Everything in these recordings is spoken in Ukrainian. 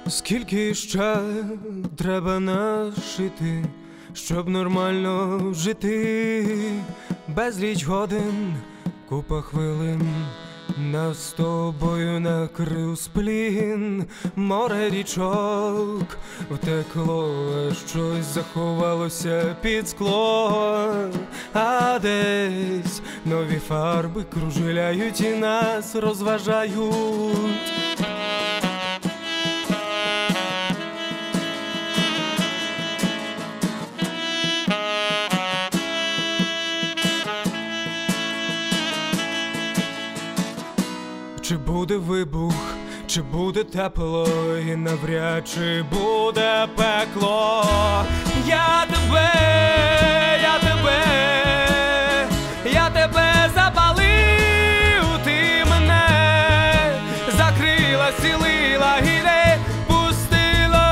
Скільки ще треба нашити, щоб нормально жити? Безліч годин, купа хвилин, нас з тобою накрив сплін. Море річок втекло, а щось заховалося під скло. А десь нові фарби кружляють і нас розважають. Чи буде вибух, чи буде тепло, і навряд чи буде пекло. Я тебе запалив, ти мене закрила, цілила і не пустила.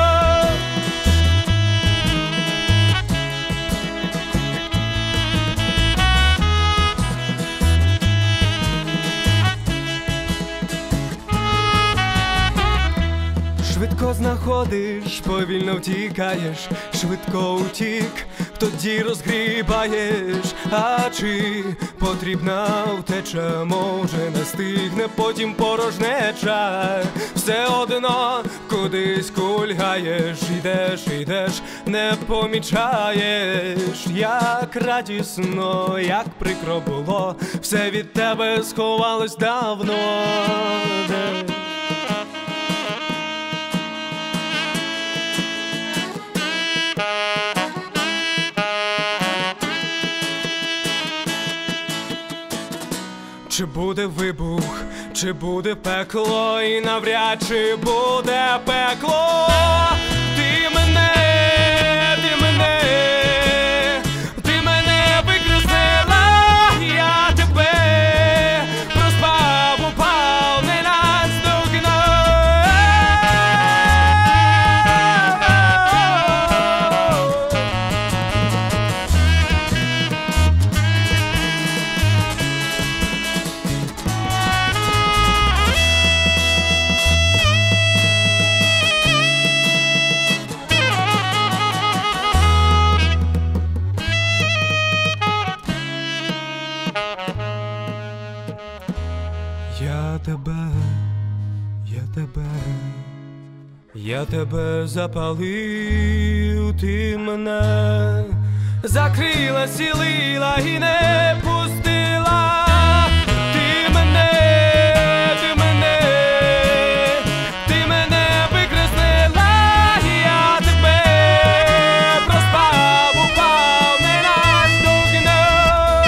Швидко знаходиш, повільно втікаєш, швидко утік, тоді розгрібаєш. А чи потрібна втеча, може настигне потім порожнеча. Все одно кудись кульгаєш, ідеш, не помічаєш, як радісно, як прикро було, все від тебе сховалось давно. Чи буде вибух, чи буде пекло, і навряд чи буде пекло. Ти мене викреслила, я тебе проспав, упав, не наздогнав. Я тебе запалив, ти мене закрила, цілила і не пустила. Ти мене викреслила, я тебе проспав, упав, не наздогнав.